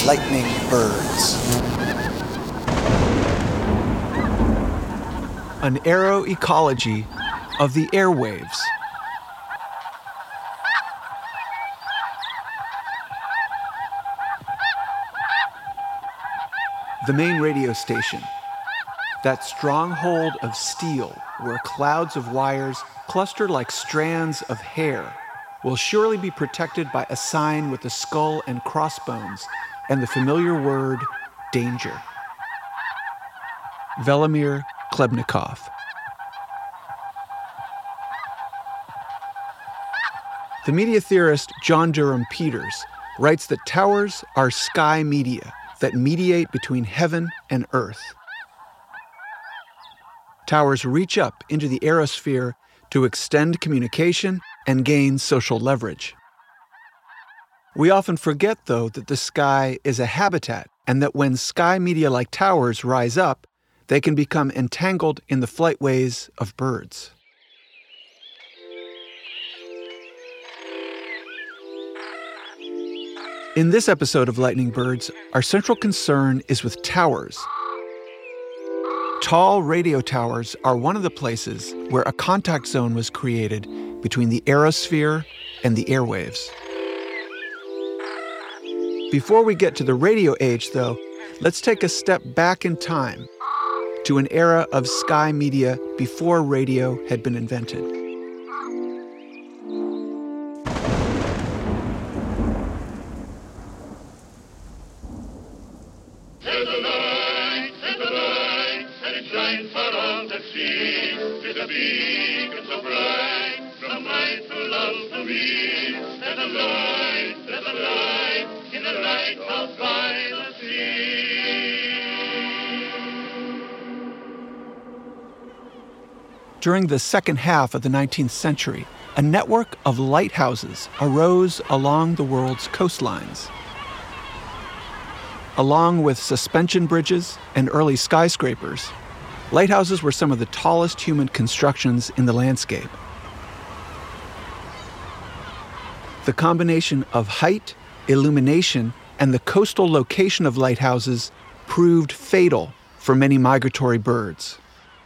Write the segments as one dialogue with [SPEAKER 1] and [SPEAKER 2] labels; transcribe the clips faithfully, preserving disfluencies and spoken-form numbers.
[SPEAKER 1] Lightning Birds. An aeroecology of the airwaves. The main radio station. That stronghold of steel where clouds of wires cluster like strands of hair will surely be protected by a sign with a skull and crossbones and the familiar word, danger. Velimir Klebnikov. The media theorist John Durham Peters writes that towers are sky media that mediate between heaven and earth. Towers reach up into the aerosphere to extend communication and gain social leverage. We often forget, though, that the sky is a habitat and that when sky media like towers rise up, they can become entangled in the flightways of birds. In this episode of Lightning Birds, our central concern is with towers. Tall radio towers are one of the places where a contact zone was created between the aerosphere and the airwaves. Before we get to the radio age, though, let's take a step back in time to an era of sky media before radio had been invented. During the second half of the nineteenth century, a network of lighthouses arose along the world's coastlines. Along with suspension bridges and early skyscrapers, lighthouses were some of the tallest human constructions in the landscape. The combination of height, illumination, and the coastal location of lighthouses proved fatal for many migratory birds.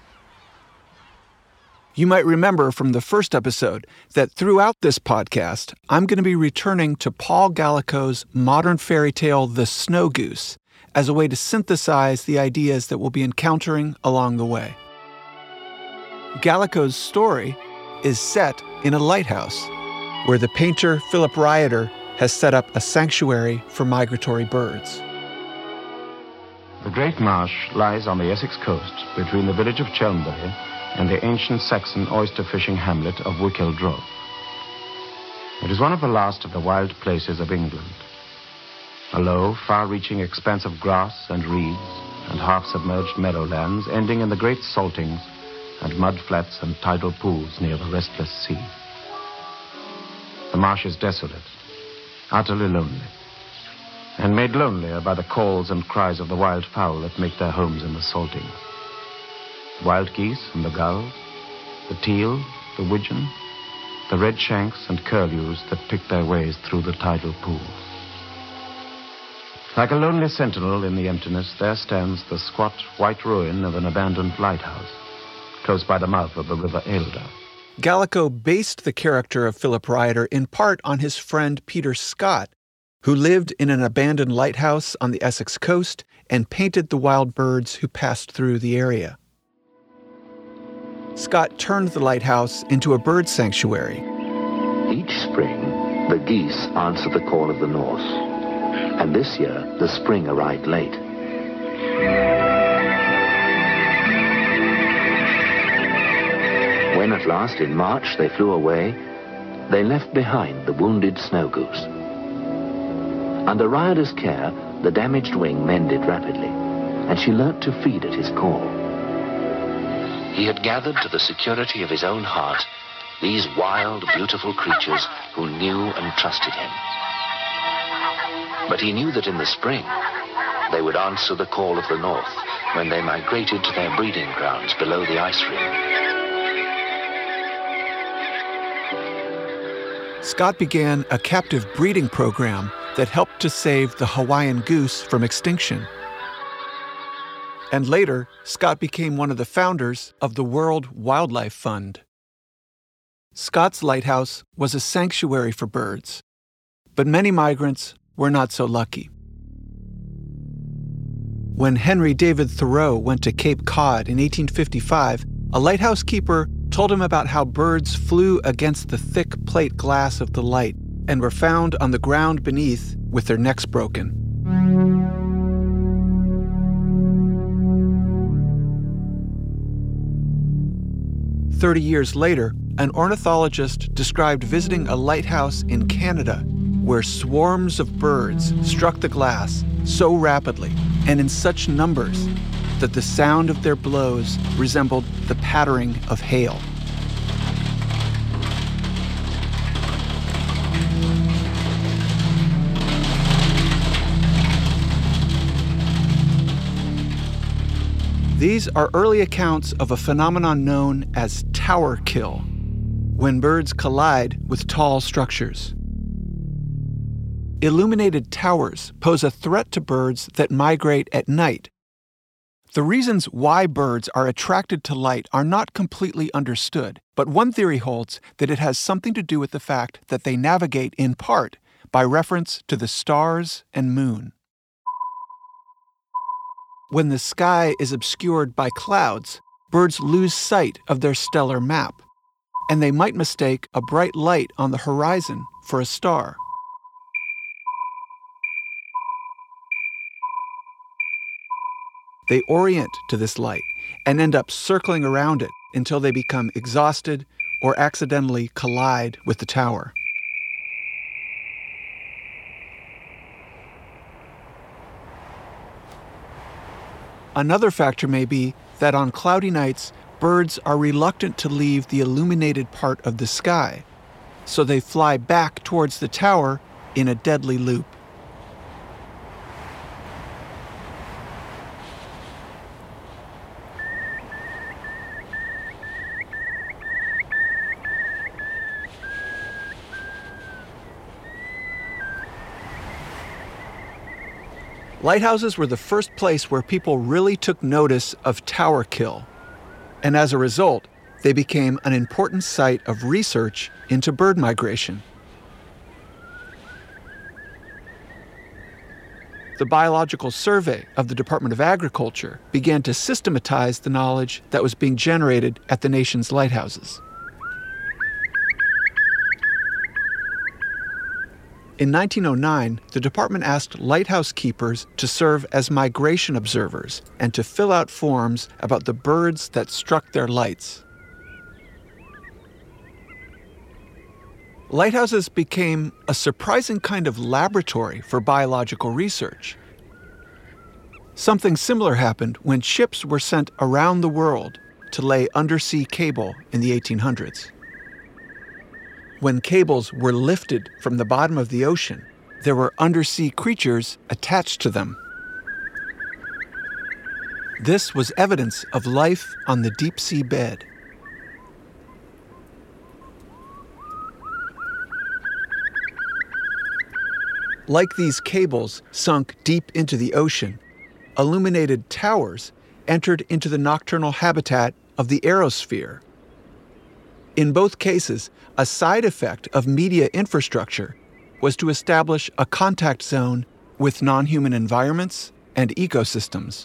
[SPEAKER 1] You might remember from the first episode that throughout this podcast, I'm going to be returning to Paul Gallico's modern fairy tale, The Snow Goose, as a way to synthesize the ideas that we'll be encountering along the way. Gallico's story is set in a lighthouse, where the painter Philip Rioter has set up a sanctuary for migratory birds.
[SPEAKER 2] The Great Marsh lies on the Essex coast between the village of Chelmsbury and the ancient Saxon oyster-fishing hamlet of Wickhill-Drove. It is one of the last of the wild places of England. A low, far-reaching expanse of grass and reeds and half-submerged meadowlands ending in the great saltings and mud-flats and tidal pools near the restless sea. The marsh is desolate, utterly lonely, and made lonelier by the calls and cries of the wild fowl that make their homes in the saltings. Wild geese and the gulls, the teal, the widgeon, the redshanks and curlews that pick their ways through the tidal pools. Like a lonely sentinel in the emptiness, there stands the squat white ruin of an abandoned lighthouse, close by the mouth of the River Eildar.
[SPEAKER 1] Gallico based the character of Philip Rioter in part on his friend Peter Scott, who lived in an abandoned lighthouse on the Essex coast and painted the wild birds who passed through the area. Scott turned the lighthouse into a bird sanctuary.
[SPEAKER 3] Each spring, the geese answer the call of the north, and this year the spring arrived late. When at last in March they flew away, they left behind the wounded snow goose. Under Rioter's care, the damaged wing mended rapidly, and she learnt to feed at his call. He had gathered to the security of his own heart these wild, beautiful creatures who knew and trusted him. But he knew that in the spring, they would answer the call of the north when they migrated to their breeding grounds below the ice rim.
[SPEAKER 1] Scott began a captive breeding program that helped to save the Hawaiian goose from extinction. And later, Scott became one of the founders of the World Wildlife Fund. Scott's lighthouse was a sanctuary for birds, but many migrants were not so lucky. When Henry David Thoreau went to Cape Cod in eighteen fifty-five, a lighthouse keeper told him about how birds flew against the thick plate glass of the light and were found on the ground beneath with their necks broken. Thirty years later, an ornithologist described visiting a lighthouse in Canada where swarms of birds struck the glass so rapidly and in such numbers that the sound of their blows resembled the pattering of hail. These are early accounts of a phenomenon known as tower kill, when birds collide with tall structures. Illuminated towers pose a threat to birds that migrate at night. The reasons why birds are attracted to light are not completely understood, but one theory holds that it has something to do with the fact that they navigate in part by reference to the stars and moon. When the sky is obscured by clouds, birds lose sight of their stellar map, and they might mistake a bright light on the horizon for a star. They orient to this light and end up circling around it until they become exhausted or accidentally collide with the tower. Another factor may be that on cloudy nights, birds are reluctant to leave the illuminated part of the sky, so they fly back towards the tower in a deadly loop. Lighthouses were the first place where people really took notice of tower kill, and as a result, they became an important site of research into bird migration. The Biological Survey of the Department of Agriculture began to systematize the knowledge that was being generated at the nation's lighthouses. In nineteen oh nine, the department asked lighthouse keepers to serve as migration observers and to fill out forms about the birds that struck their lights. Lighthouses became a surprising kind of laboratory for biological research. Something similar happened when ships were sent around the world to lay undersea cable in the eighteen hundreds. When cables were lifted from the bottom of the ocean, there were undersea creatures attached to them. This was evidence of life on the deep sea bed. Like these cables sunk deep into the ocean, illuminated towers entered into the nocturnal habitat of the aerosphere. In both cases, a side effect of media infrastructure was to establish a contact zone with non-human environments and ecosystems.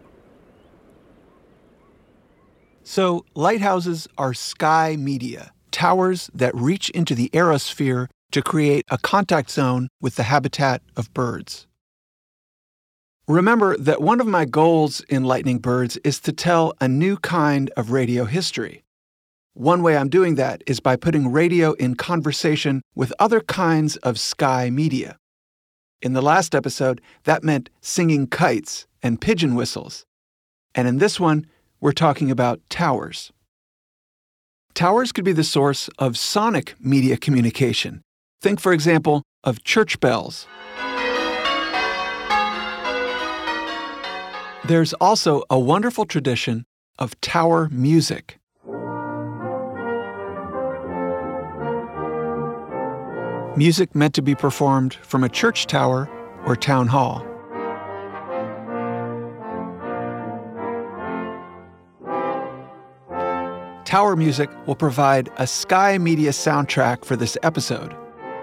[SPEAKER 1] So, lighthouses are sky media, towers that reach into the aerosphere to create a contact zone with the habitat of birds. Remember that one of my goals in Lightning Birds is to tell a new kind of radio history. One way I'm doing that is by putting radio in conversation with other kinds of sky media. In the last episode, that meant singing kites and pigeon whistles. And in this one, we're talking about towers. Towers could be the source of sonic media communication. Think, for example, of church bells. There's also a wonderful tradition of tower music. music meant to be performed from a church tower or town hall. Tower music will provide a Sky Media soundtrack for this episode,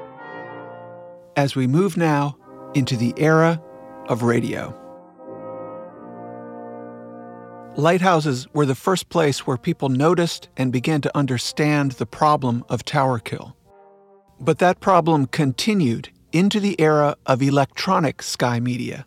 [SPEAKER 1] as we move now into the era of radio. Lighthouses were the first place where people noticed and began to understand the problem of tower kill. But that problem continued into the era of electronic sky media.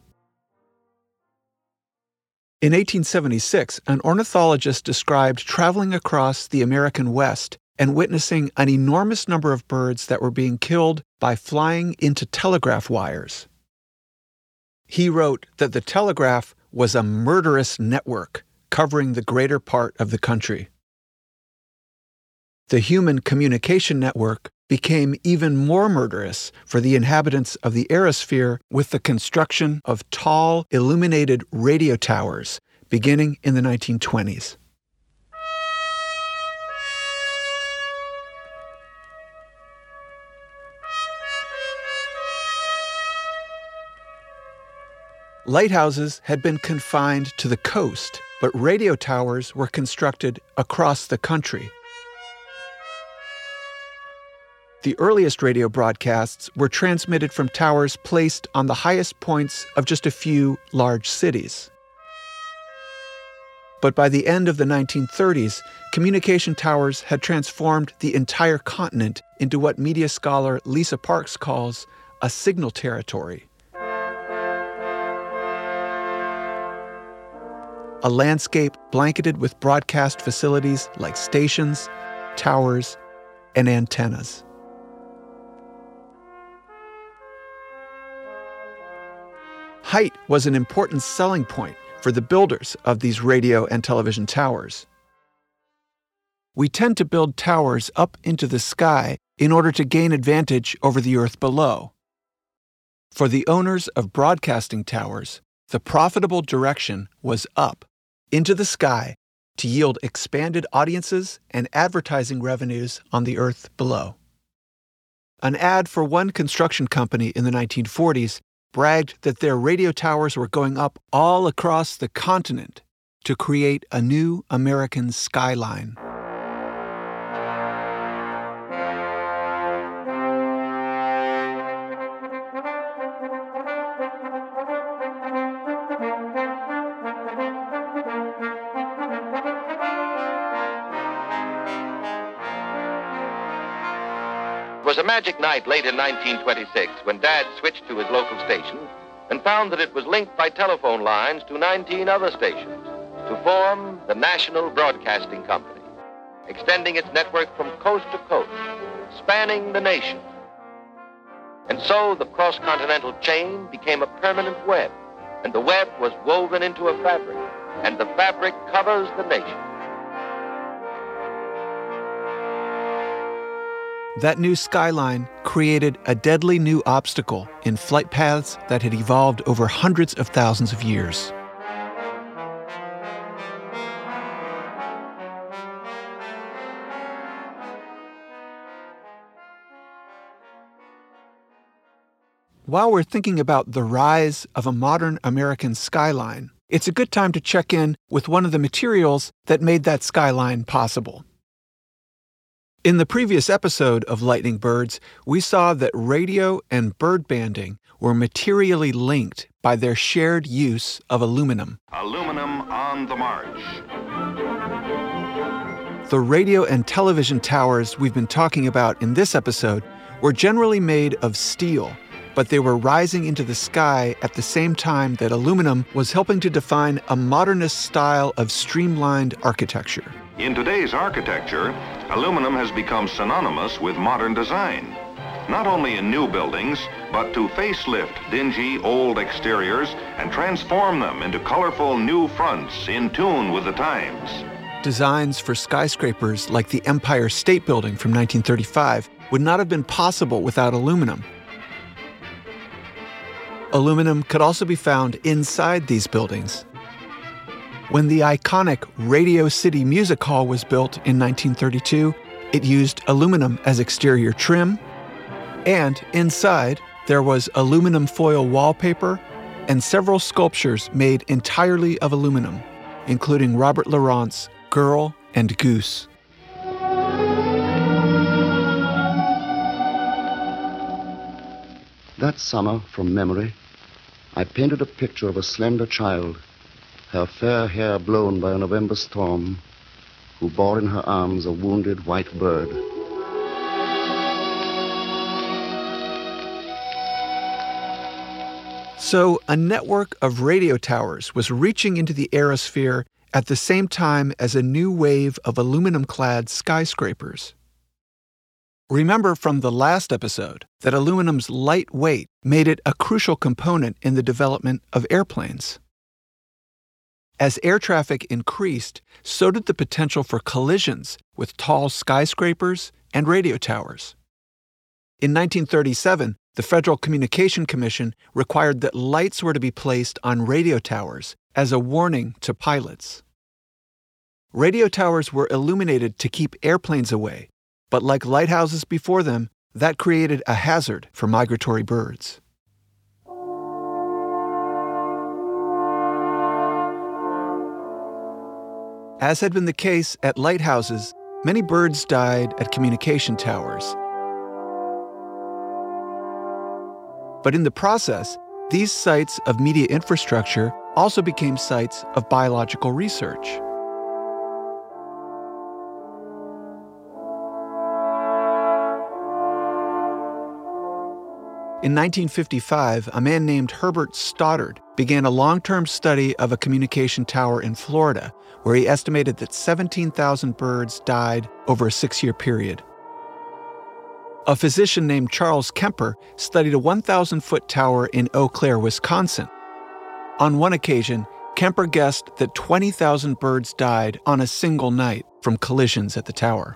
[SPEAKER 1] In eighteen seventy-six, an ornithologist described traveling across the American West and witnessing an enormous number of birds that were being killed by flying into telegraph wires. He wrote that the telegraph was a murderous network covering the greater part of the country. The human communication network became even more murderous for the inhabitants of the aerosphere with the construction of tall, illuminated radio towers beginning in the nineteen twenties. Lighthouses had been confined to the coast, but radio towers were constructed across the country. The earliest radio broadcasts were transmitted from towers placed on the highest points of just a few large cities. But by the end of the nineteen thirties, communication towers had transformed the entire continent into what media scholar Lisa Parks calls a signal territory. A landscape blanketed with broadcast facilities like stations, towers, and antennas. Height was an important selling point for the builders of these radio and television towers. We tend to build towers up into the sky in order to gain advantage over the earth below. For the owners of broadcasting towers, the profitable direction was up, into the sky, to yield expanded audiences and advertising revenues on the earth below. An ad for one construction company in the nineteen forties bragged that their radio towers were going up all across the continent to create a new American skyline.
[SPEAKER 4] It was a magic night late in nineteen twenty-six when Dad switched to his local station and found that it was linked by telephone lines to nineteen other stations to form the National Broadcasting Company, extending its network from coast to coast, spanning the nation. And so the cross-continental chain became a permanent web, and the web was woven into a fabric, and the fabric covers the nation.
[SPEAKER 1] That new skyline created a deadly new obstacle in flight paths that had evolved over hundreds of thousands of years. While we're thinking about the rise of a modern American skyline, it's a good time to check in with one of the materials that made that skyline possible. In the previous episode of Lightning Birds, we saw that radio and bird banding were materially linked by their shared use of aluminum.
[SPEAKER 5] Aluminum on the march.
[SPEAKER 1] The radio and television towers we've been talking about in this episode were generally made of steel, but they were rising into the sky at the same time that aluminum was helping to define a modernist style of streamlined architecture.
[SPEAKER 5] In today's architecture, aluminum has become synonymous with modern design, not only in new buildings, but to facelift dingy old exteriors and transform them into colorful new fronts in tune with the times.
[SPEAKER 1] Designs for skyscrapers like the Empire State Building from nineteen thirty-five would not have been possible without aluminum. Aluminum could also be found inside these buildings. When the iconic Radio City Music Hall was built in nineteen thirty-two, it used aluminum as exterior trim, And inside, there was aluminum foil wallpaper and several sculptures made entirely of aluminum, including Robert Laurent's Girl and Goose.
[SPEAKER 6] That summer, from memory, I painted a picture of a slender child, her fair hair blown by a November storm, who bore in her arms a wounded white bird.
[SPEAKER 1] So a network of radio towers was reaching into the aerosphere at the same time as a new wave of aluminum-clad skyscrapers. Remember from the last episode that aluminum's light weight made it a crucial component in the development of airplanes. As air traffic increased, so did the potential for collisions with tall skyscrapers and radio towers. In nineteen thirty-seven, the Federal Communication Commission required that lights were to be placed on radio towers as a warning to pilots. Radio towers were illuminated to keep airplanes away, but like lighthouses before them, that created a hazard for migratory birds. As had been the case at lighthouses, many birds died at communication towers. But in the process, these sites of media infrastructure also became sites of biological research. In nineteen fifty-five, a man named Herbert Stoddard began a long-term study of a communication tower in Florida, where he estimated that seventeen thousand birds died over a six-year period. A physician named Charles Kemper studied a one thousand foot tower in Eau Claire, Wisconsin. On one occasion, Kemper guessed that twenty thousand birds died on a single night from collisions at the tower.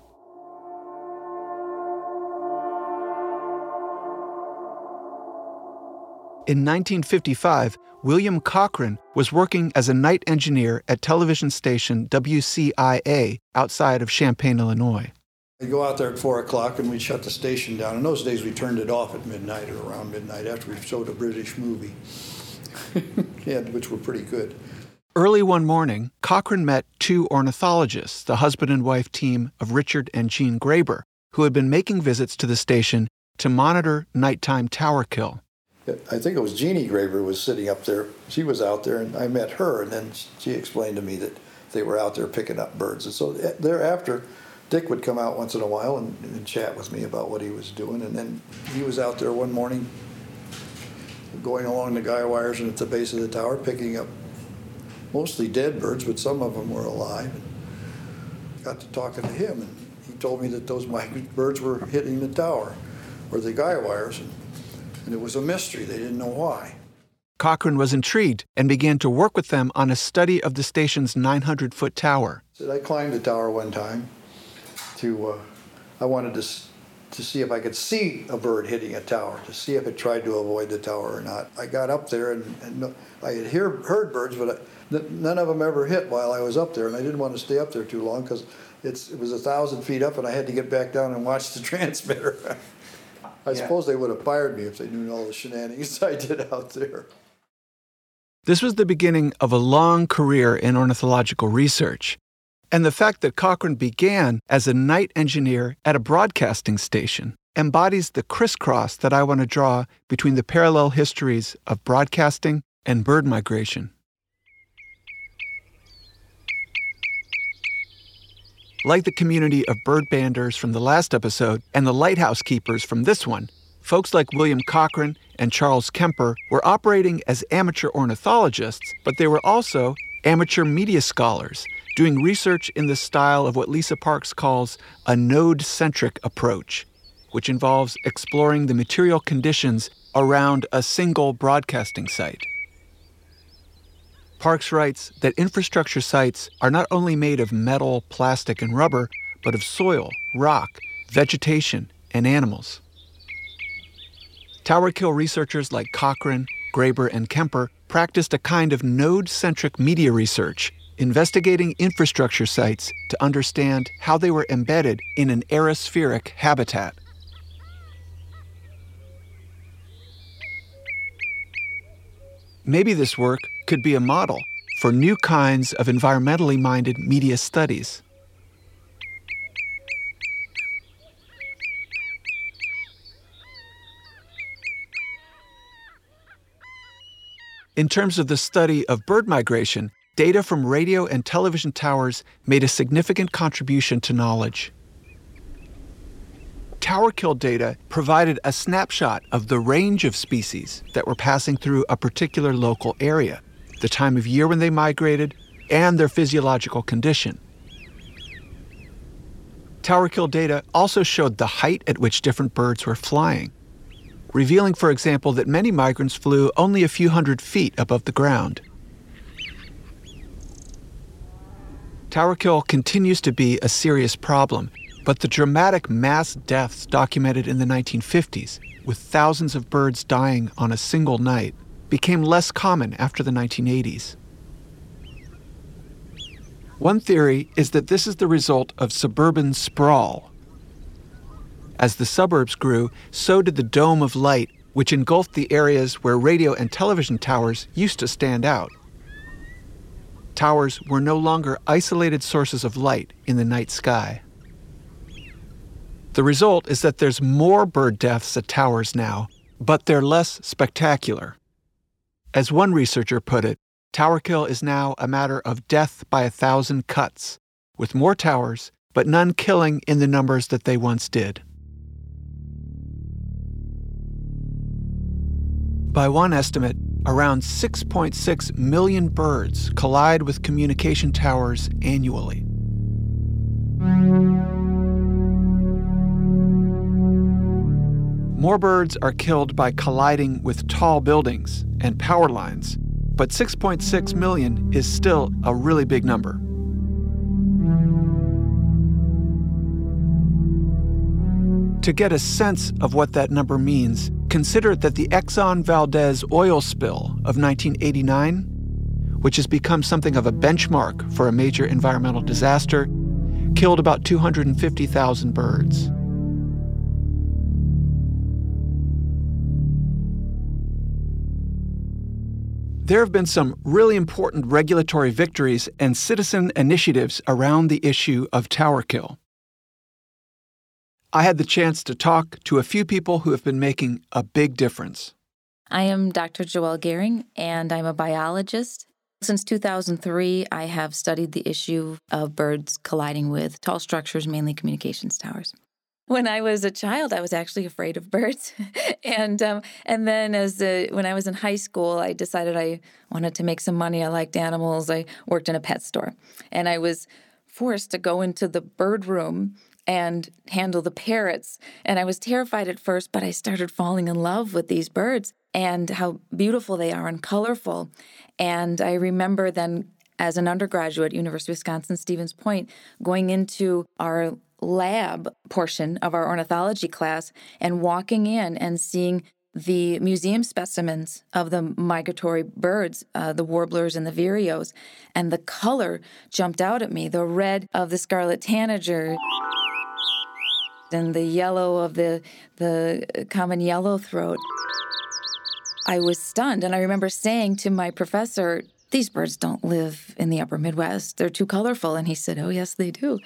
[SPEAKER 1] In nineteen fifty-five, William Cochran was working as a night engineer at television station W C I A outside of Champaign, Illinois.
[SPEAKER 7] We'd go out there at four o'clock and we'd shut the station down. In those days, we turned it off at midnight or around midnight after we showed a British movie, yeah, which were pretty good.
[SPEAKER 1] Early one morning, Cochran met two ornithologists, the husband and wife team of Richard and Jean Graber, who had been making visits to the station to monitor nighttime tower kill.
[SPEAKER 7] I think it was Jeannie Graber was sitting up there. She was out there, and I met her, and then she explained to me that they were out there picking up birds. And so thereafter, Dick would come out once in a while and, and chat with me about what he was doing. And then he was out there one morning going along the guy wires and at the base of the tower picking up mostly dead birds, but some of them were alive. And got to talking to him, and he told me that those migrant birds were hitting the tower or the guy wires. And, And it was a mystery. They didn't know why.
[SPEAKER 1] Cochran was intrigued and began to work with them on a study of the station's nine hundred foot tower.
[SPEAKER 7] So I climbed the tower one time to, uh, I wanted to, to see if I could see a bird hitting a tower, to see if it tried to avoid the tower or not. I got up there and, and I had hear, heard birds, but I, none of them ever hit while I was up there. And I didn't want to stay up there too long because it's it was a thousand feet up and I had to get back down and watch the transmitter. I yeah. suppose they would have fired me if they knew all the shenanigans I did out there.
[SPEAKER 1] This was the beginning of a long career in ornithological research. And the fact that Cochran began as a night engineer at a broadcasting station embodies the crisscross that I want to draw between the parallel histories of broadcasting and bird migration. Like the community of bird banders from the last episode and the lighthouse keepers from this one, folks like William Cochran and Charles Kemper were operating as amateur ornithologists, but they were also amateur media scholars, doing research in the style of what Lisa Parks calls a node-centric approach, which involves exploring the material conditions around a single broadcasting site. Parks writes that infrastructure sites are not only made of metal, plastic, and rubber, but of soil, rock, vegetation, and animals. Tower kill researchers like Cochran, Graber, and Kemper practiced a kind of node-centric media research, investigating infrastructure sites to understand how they were embedded in an aerospheric habitat. Maybe this work could be a model for new kinds of environmentally minded media studies. In terms of the study of bird migration, data from radio and television towers made a significant contribution to knowledge. Tower kill data provided a snapshot of the range of species that were passing through a particular local area, the time of year when they migrated, and their physiological condition. Tower kill data also showed the height at which different birds were flying, revealing, for example, that many migrants flew only a few hundred feet above the ground. Tower kill continues to be a serious problem, but the dramatic mass deaths documented in the nineteen fifties, with thousands of birds dying on a single night, became less common after the nineteen eighties. One theory is that this is the result of suburban sprawl. As the suburbs grew, so did the dome of light, which engulfed the areas where radio and television towers used to stand out. Towers were no longer isolated sources of light in the night sky. The result is that there's more bird deaths at towers now, but they're less spectacular. As one researcher put it, tower kill is now a matter of death by a thousand cuts, with more towers, but none killing in the numbers that they once did. By one estimate, around six point six million birds collide with communication towers annually. More birds are killed by colliding with tall buildings and power lines, but six point six million is still a really big number. To get a sense of what that number means, consider that the Exxon Valdez oil spill of nineteen eighty-nine, which has become something of a benchmark for a major environmental disaster, killed about two hundred fifty thousand birds. There have been some really important regulatory victories and citizen initiatives around the issue of tower kill. I had the chance to talk to a few people who have been making a big difference.
[SPEAKER 8] I am Doctor Joelle Gehring, and I'm a biologist. Since two thousand three, I have studied the issue of birds colliding with tall structures, mainly communications towers. When I was a child, I was actually afraid of birds. and um, and then as a, when I was in high school, I decided I wanted to make some money. I liked animals. I worked in a pet store. And I was forced to go into the bird room and handle the parrots. And I was terrified at first, but I started falling in love with these birds and how beautiful they are and colorful. And I remember then, as an undergraduate at University of Wisconsin-Stevens Point, going into our lab portion of our ornithology class and walking in and seeing the museum specimens of the migratory birds, uh, the warblers and the vireos, and the color jumped out at me, the red of the scarlet tanager and the yellow of the the common yellowthroat. I was stunned, and I remember saying to my professor, "These birds don't live in the upper Midwest. They're too colorful." And he said, "Oh, yes, they do."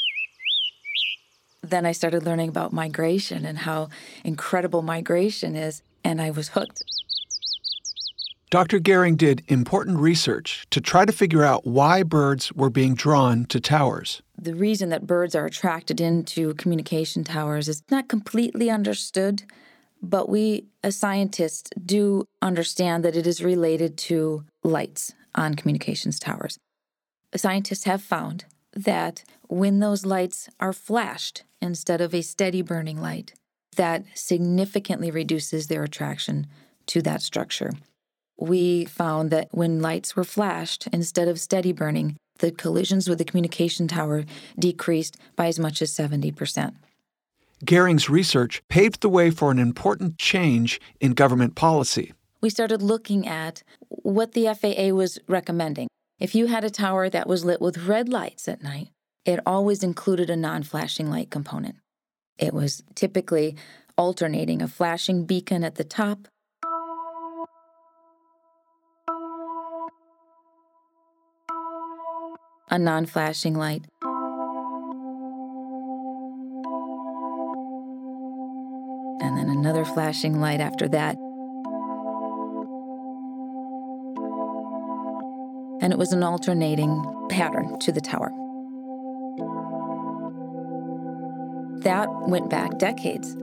[SPEAKER 8] Then I started learning about migration and how incredible migration is, and I was hooked.
[SPEAKER 1] Doctor Gehring did important research to try to figure out why birds were being drawn to towers.
[SPEAKER 8] The reason that birds are attracted into communication towers is not completely understood, but we, as scientists, do understand that it is related to lights on communications towers. Scientists have found that when those lights are flashed instead of a steady burning light, that significantly reduces their attraction to that structure. We found that when lights were flashed instead of steady burning, the collisions with the communication tower decreased by as much as seventy percent.
[SPEAKER 1] Gehring's research paved the way for an important change in government policy.
[SPEAKER 8] We started looking at what the F A A was recommending. If you had a tower that was lit with red lights at night, it always included a non-flashing light component. It was typically alternating a flashing beacon at the top a non-flashing light. And then another flashing light after that. And it was an alternating pattern to the tower. That went back decades.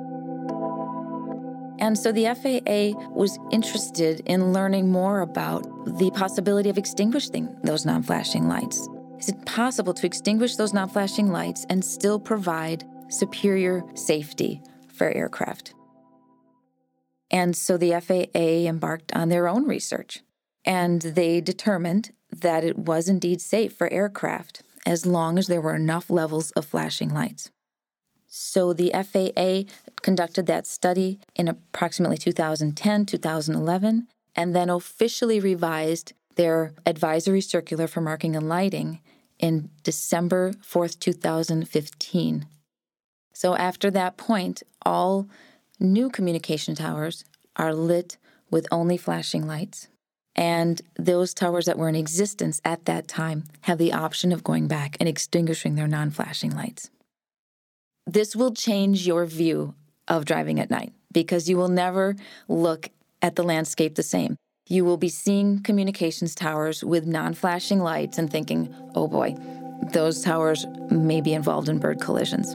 [SPEAKER 8] And so the F A A was interested in learning more about the possibility of extinguishing those non-flashing lights. Is it possible to extinguish those non-flashing lights and still provide superior safety for aircraft? And so the F A A embarked on their own research, and they determined that it was indeed safe for aircraft as long as there were enough levels of flashing lights. So the F A A conducted that study in approximately two thousand ten, two thousand eleven, and then officially revised their advisory circular for marking and lighting in December fourth, two thousand fifteen. So after that point, all new communication towers are lit with only flashing lights, and those towers that were in existence at that time have the option of going back and extinguishing their non-flashing lights. This will change your view of driving at night because you will never look at the landscape the same. You will be seeing communications towers with non-flashing lights and thinking, oh boy, those towers may be involved in bird collisions.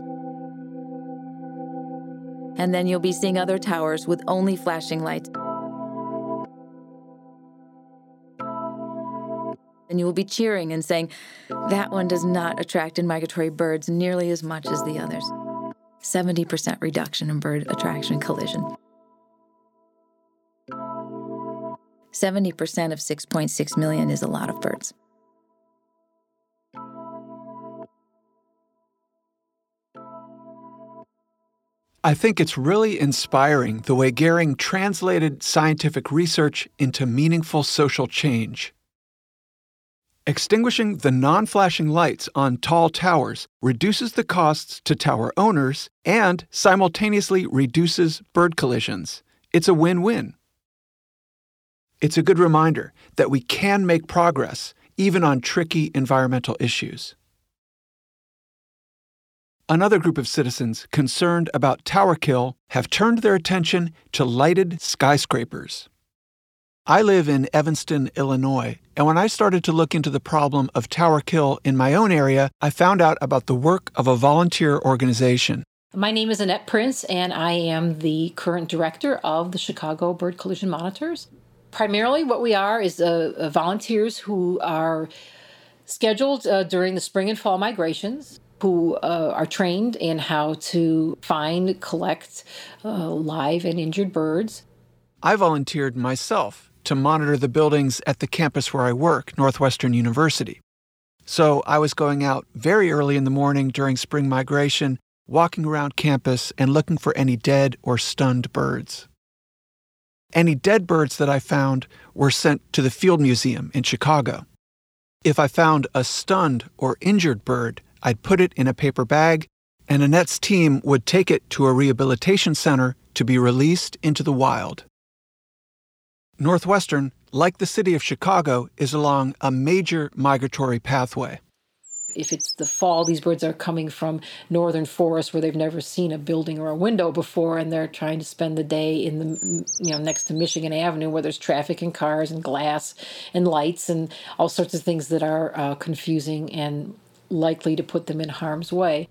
[SPEAKER 8] And then you'll be seeing other towers with only flashing lights. And you will be cheering and saying, that one does not attract migratory birds nearly as much as the others. seventy percent reduction in bird attraction collision. seventy percent of six point six million is a lot of birds.
[SPEAKER 1] I think it's really inspiring the way Gehring translated scientific research into meaningful social change. Extinguishing the non-flashing lights on tall towers reduces the costs to tower owners and simultaneously reduces bird collisions. It's a win-win. It's a good reminder that we can make progress even on tricky environmental issues. Another group of citizens concerned about tower kill have turned their attention to lighted skyscrapers. I live in Evanston, Illinois, and when I started to look into the problem of tower kill in my own area, I found out about the work of a volunteer organization.
[SPEAKER 9] My name is Annette Prince, and I am the current director of the Chicago Bird Collision Monitors. Primarily what we are is uh, uh, volunteers who are scheduled uh, during the spring and fall migrations, who uh, are trained in how to find, collect uh, live and injured birds.
[SPEAKER 1] I volunteered myself to monitor the buildings at the campus where I work, Northwestern University. So I was going out very early in the morning during spring migration, walking around campus and looking for any dead or stunned birds. Any dead birds that I found were sent to the Field Museum in Chicago. If I found a stunned or injured bird, I'd put it in a paper bag, and Annette's team would take it to a rehabilitation center to be released into the wild. Northwestern, like the city of Chicago, is along a major migratory pathway.
[SPEAKER 9] If it's the fall, these birds are coming from northern forests where they've never seen a building or a window before, and they're trying to spend the day in the, you know, next to Michigan Avenue where there's traffic and cars and glass and lights and all sorts of things that are uh, confusing and likely to put them in harm's way.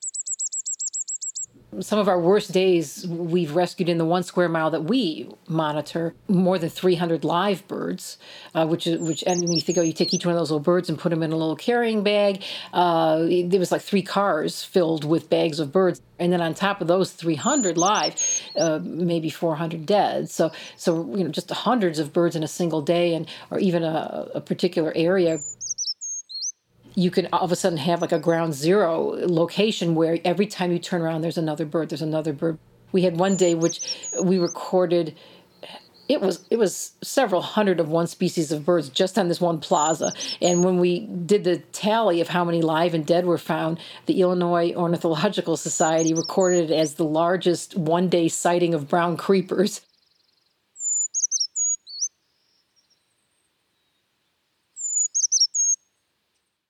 [SPEAKER 9] Some of our worst days, we've rescued in the one square mile that we monitor more than three hundred live birds, uh, which is which. And when you think, oh, you take each one of those little birds and put them in a little carrying bag, uh, there was like three cars filled with bags of birds, and then on top of those three hundred live, uh, maybe four hundred dead. So, so you know, just hundreds of birds in a single day, and or even a, a particular area. You can all of a sudden have like a ground zero location where every time you turn around, there's another bird, there's another bird. We had one day which we recorded, it was it was several hundred of one species of birds just on this one plaza. And when we did the tally of how many live and dead were found, the Illinois Ornithological Society recorded it as the largest one-day sighting of brown creepers.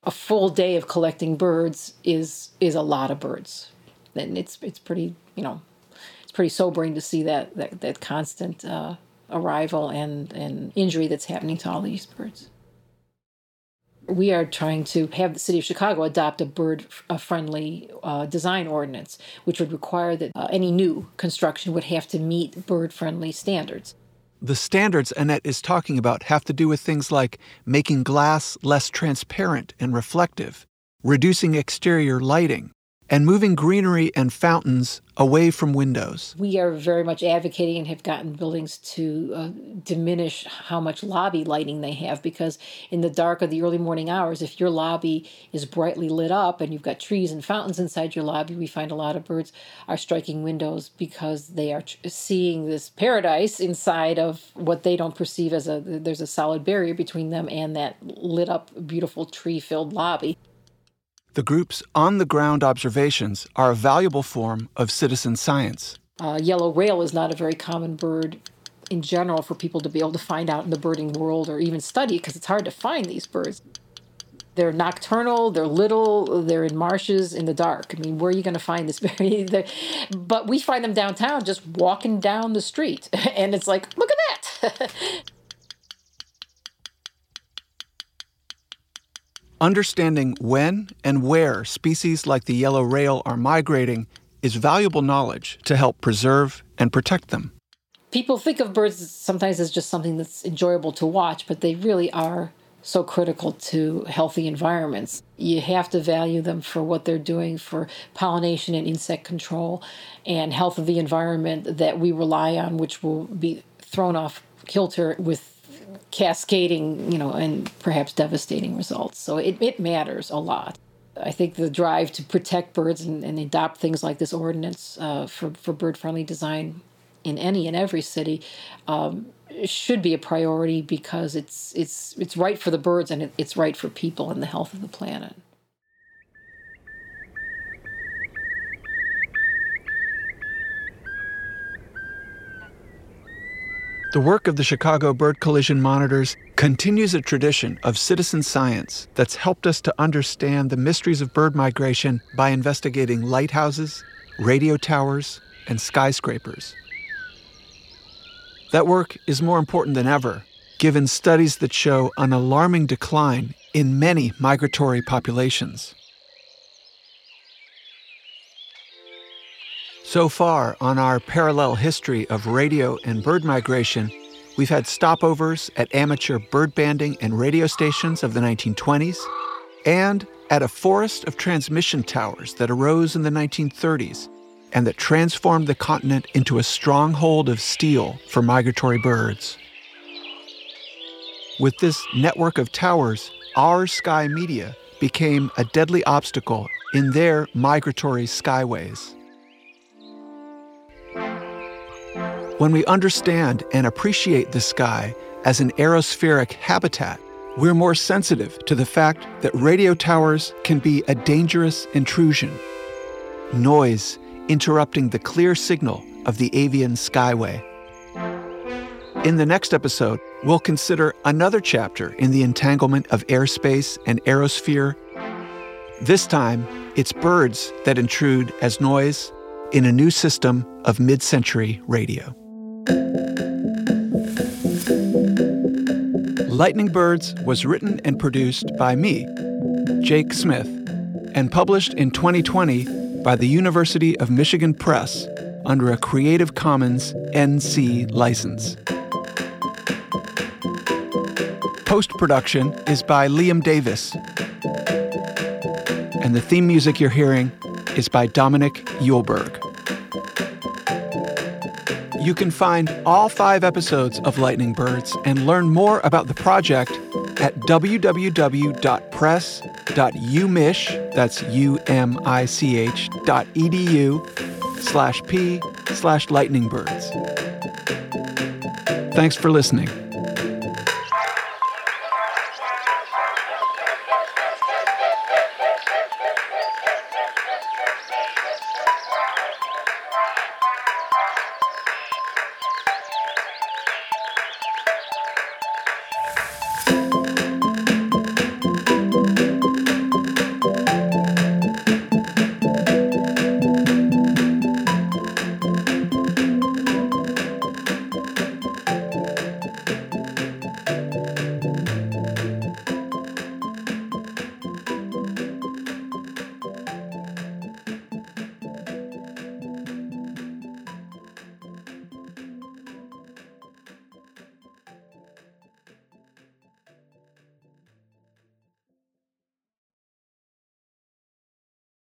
[SPEAKER 9] A full day of collecting birds is is a lot of birds. And it's it's pretty, you know, it's pretty sobering to see that that, that constant uh, arrival and, and injury that's happening to all these birds. We are trying to have the city of Chicago adopt a bird-friendly uh, design ordinance, which would require that uh, any new construction would have to meet bird-friendly standards.
[SPEAKER 1] The standards Annette is talking about have to do with things like making glass less transparent and reflective, reducing exterior lighting, and moving greenery and fountains away from windows.
[SPEAKER 9] We are very much advocating and have gotten buildings to uh, diminish how much lobby lighting they have, because in the dark of the early morning hours, if your lobby is brightly lit up and you've got trees and fountains inside your lobby, we find a lot of birds are striking windows because they are tr- seeing this paradise inside of what they don't perceive as a, there's a solid barrier between them and that lit up, beautiful tree-filled lobby.
[SPEAKER 1] The group's on-the-ground observations are a valuable form of citizen science.
[SPEAKER 9] Uh, yellow rail is not a very common bird in general for people to be able to find out in the birding world or even study, because it's hard to find these birds. They're nocturnal, they're little, they're in marshes in the dark. I mean, where are you going to find this bird? But we find them downtown just walking down the street, and it's like, look at that!
[SPEAKER 1] Understanding when and where species like the yellow rail are migrating is valuable knowledge to help preserve and protect them.
[SPEAKER 9] People think of birds sometimes as just something that's enjoyable to watch, but they really are so critical to healthy environments. You have to value them for what they're doing for pollination and insect control and health of the environment that we rely on, which will be thrown off kilter with cascading, you know, and perhaps devastating results. So it, it matters a lot. I think the drive to protect birds and, and adopt things like this ordinance uh, for, for bird-friendly design in any and every city um, should be a priority, because it's it's it's right for the birds and it, it's right for people and the health of the planet.
[SPEAKER 1] The work of the Chicago Bird Collision Monitors continues a tradition of citizen science that's helped us to understand the mysteries of bird migration by investigating lighthouses, radio towers, and skyscrapers. That work is more important than ever, given studies that show an alarming decline in many migratory populations. So far on our parallel history of radio and bird migration, we've had stopovers at amateur bird banding and radio stations of the nineteen twenties, and at a forest of transmission towers that arose in the nineteen thirties and that transformed the continent into a stronghold of steel for migratory birds. With this network of towers, our sky media became a deadly obstacle in their migratory skyways. When we understand and appreciate the sky as an aerospheric habitat, we're more sensitive to the fact that radio towers can be a dangerous intrusion. Noise interrupting the clear signal of the avian skyway. In the next episode, we'll consider another chapter in the entanglement of airspace and aerosphere. This time, it's birds that intrude as noise in a new system of mid-century radio. Lightning Birds was written and produced by me, Jake Smith, and published in twenty twenty by the University of Michigan Press under a Creative Commons N C license. Post-production is by Liam Davis, and the theme music you're hearing is by Dominic Yulberg. You can find all five episodes of Lightning Birds and learn more about the project at w w w dot press dot u mich, that's U M I C H, dot edu slash p slash lightningbirds. Thanks for listening.